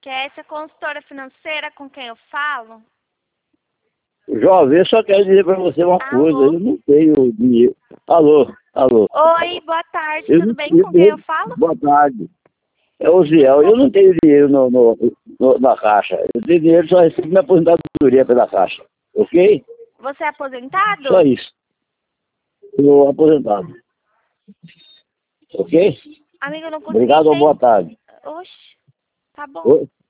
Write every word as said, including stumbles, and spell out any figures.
Que é essa consultora financeira com quem eu falo? Jovem, eu só quero dizer para você uma Alô? coisa, eu não tenho dinheiro. Alô, alô. Oi, boa tarde, Eu tudo não bem tenho com quem eu dinheiro. falo? Boa tarde. É o Ziel. Eu não tenho dinheiro no, no, no- na caixa. Eu tenho dinheiro, só recebo minha aposentadoria pela caixa. Ok? Você é aposentado? Só isso. Estou aposentado. Ok? Amigo, eu não consegui Obrigado ou boa entender. tarde. Oxe, tá bom. Oi?